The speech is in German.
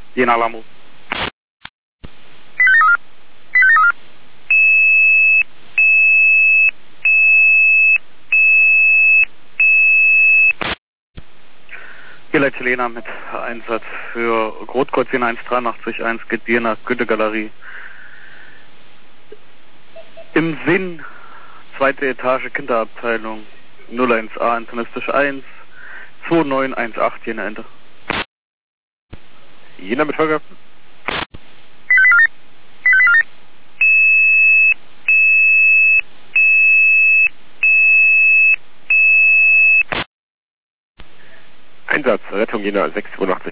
Jena Lamo. Hier Chilena mit Einsatz für Rotkreuz Jena 1831 geht dir nach Goethe-Galerie. Im Sinn, zweite Etage Kinderabteilung 01A internistisch 1 2918 Jena Enter. Jena mit Folge. Einsatz, Rettung Jena 682.